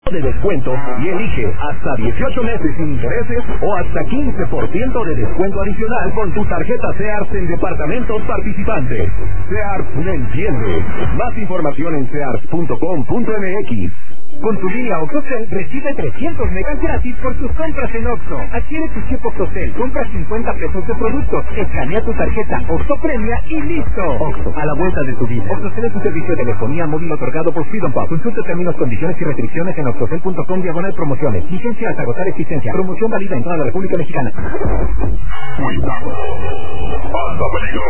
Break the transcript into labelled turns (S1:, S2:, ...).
S1: de descuento y elige hasta 18 meses sin intereses o hasta 15% de descuento adicional con tu tarjeta Sears en departamentos participantes. Sears me entiende. Más información en sears.com.mx. Con tu línea OXXOCEL recibe 300 megas gratis por tus compras en OXXO. Adquiere tu chip OXXOCEL, compra 50 pesos de productos, escanea tu tarjeta OXXO Premia y listo. OXXO, a la vuelta de tu vida. OXXOCEL es un servicio de telefonía móvil otorgado por Freedom Pub. Consulta términos, condiciones y restricciones en oxxocel.com/promociones. Vigencia hasta agotar existencia. Promoción válida en toda la República Mexicana.
S2: Cuidado. Hasta peligro.